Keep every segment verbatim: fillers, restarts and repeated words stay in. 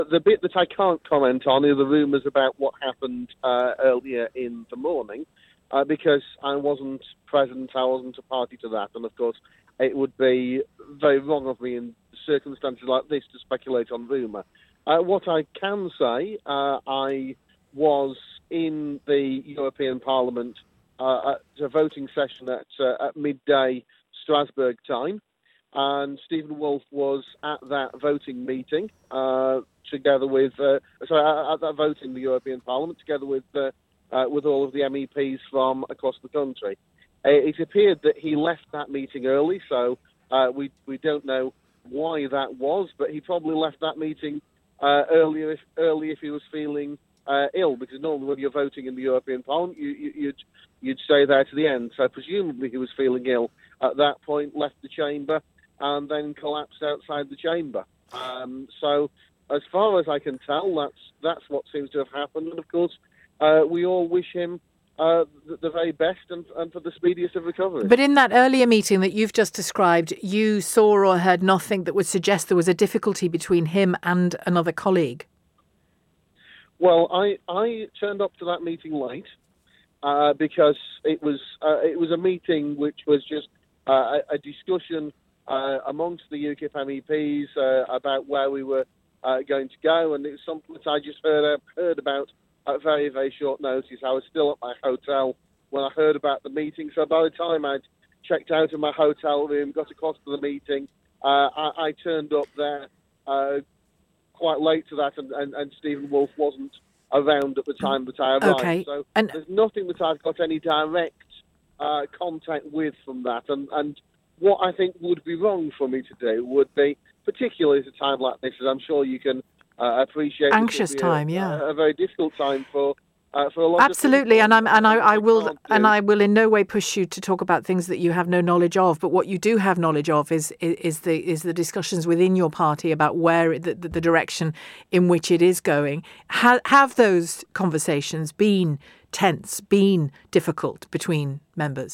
The bit that I can't comment on are the rumours about what happened uh, earlier in the morning, uh, because I wasn't present, I wasn't a party to that, and of course it would be very wrong of me in circumstances like this to speculate on rumour. Uh, what I can say, uh, I was in the European Parliament uh, at a voting session at, uh, at midday Strasbourg time, and Stephen Woolfe was at that voting meeting uh, together with, uh, sorry, at that voting in the European Parliament together with uh, uh, with all of the M E Ps from across the country. Uh, it appeared that he left that meeting early, so uh, we we don't know why that was, but he probably left that meeting uh, earlier if, early if he was feeling uh, ill, because normally when you're voting in the European Parliament, you, you, you'd you'd stay there to the end. So presumably he was feeling ill at that point, left the chamber, and then collapsed outside the chamber. Um, so, as far as I can tell, that's that's what seems to have happened. And of course, uh, we all wish him uh, the, the very best and, and for the speediest of recovery. But in that earlier meeting that you've just described, you saw or heard nothing that would suggest there was a difficulty between him and another colleague. Well, I I turned up to that meeting late uh, because it was uh, it was a meeting which was just uh, a, a discussion Uh, amongst the U KIP M E Ps uh, about where we were uh, going to go, and it was something that I just heard uh, heard about at very, very short notice. I was still at my hotel when I heard about the meeting, so by the time I'd checked out of my hotel room, got across to the meeting, uh, I, I turned up there uh, quite late to that, and, and, and Stephen Woolfe wasn't around at the time that I arrived. Okay. So and there's nothing that I've got any direct uh, contact with from that, and, and what I think would be wrong for me to do would be, particularly at a time like this, as I'm sure you can uh, appreciate, anxious time, a, yeah, a, a very difficult time for uh, for a lot absolutely. of people. And I'm and I, I will and do. I will in no way push you to talk about things that you have no knowledge of. But what you do have knowledge of is is, is the is the discussions within your party about where the, the, the direction in which it is going. Ha, have those conversations been tense, been difficult between members?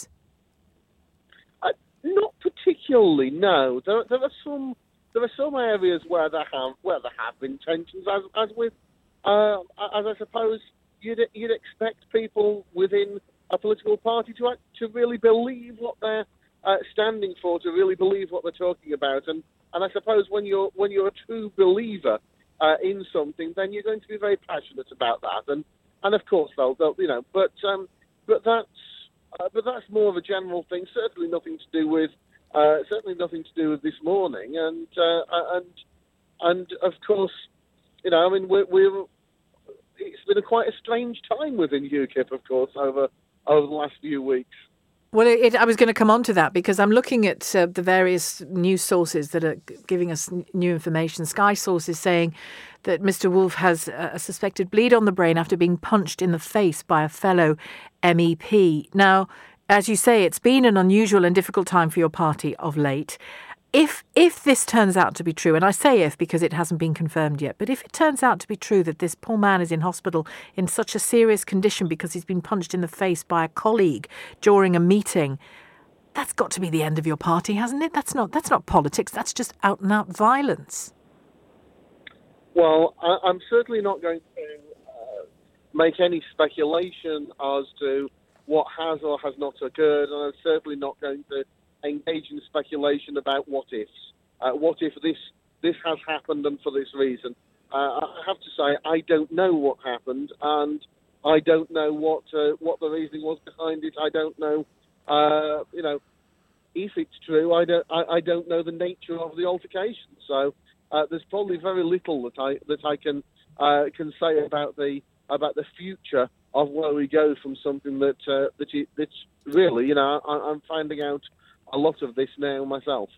Not particularly, no. There, there are some there are some areas where there have where there have been tensions, as as with uh, as I suppose you'd you'd expect people within a political party to act, to really believe what they're uh, standing for, to really believe what they're talking about, and and I suppose when you're when you're a true believer uh, in something, then you're going to be very passionate about that, and and of course they'll, they'll you know, but um, but that's. Uh, but that's more of a general thing. Certainly nothing to do with, uh, certainly nothing to do with this morning. And uh, and and of course, you know, I mean, we're, we're it's been a quite a strange time within U KIP, of course, over over the last few weeks. Well, it, I was going to come on to that because I'm looking at uh, the various news sources that are giving us new information. Sky sources saying that Mister Woolfe has a suspected bleed on the brain after being punched in the face by a fellow M E P. Now, as you say, it's been an unusual and difficult time for your party of late. If if this turns out to be true, and I say if because it hasn't been confirmed yet, but if it turns out to be true that this poor man is in hospital in such a serious condition because he's been punched in the face by a colleague during a meeting, that's got to be the end of your party, hasn't it? That's not that's not politics. That's just out and out violence. Well, I, I'm certainly not going to uh, make any speculation as to what has or has not occurred, and I'm certainly not going to engage in speculation about what ifs. Uh, what if this this has happened and for this reason? Uh, I have to say I don't know what happened, and I don't know what uh, what the reasoning was behind it. I don't know, uh, you know, if it's true. I don't I, I don't know the nature of the altercation. So uh, there's probably very little that I that I can uh, can say about the about the future of where we go from something that uh, that it, that's really, you know, I, I'm finding out a lot of this now myself.